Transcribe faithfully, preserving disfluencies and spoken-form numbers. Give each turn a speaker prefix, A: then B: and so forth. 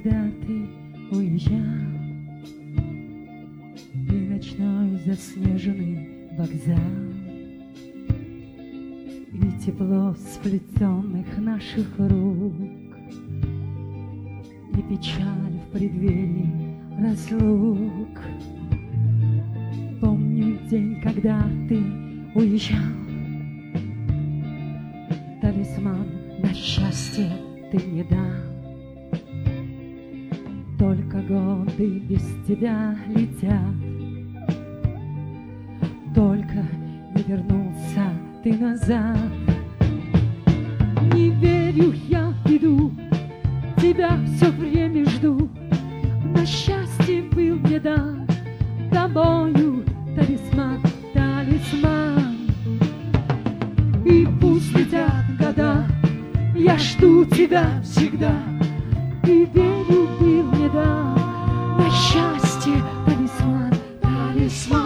A: когда ты уезжал, и ночной заснеженный вокзал, и тепло сплетенных наших рук, и печаль в преддверии разлук. Помню день, когда ты уезжал, талисман на счастье ты мне дал. Только годы без тебя летят, только не вернулся ты назад. Не верю, я иду, тебя все время жду. На счастье был мне дан тобою талисман, талисман. И пусть летят года, я жду тебя всегда. И верю, был мне дан на счастье талисман, талисман.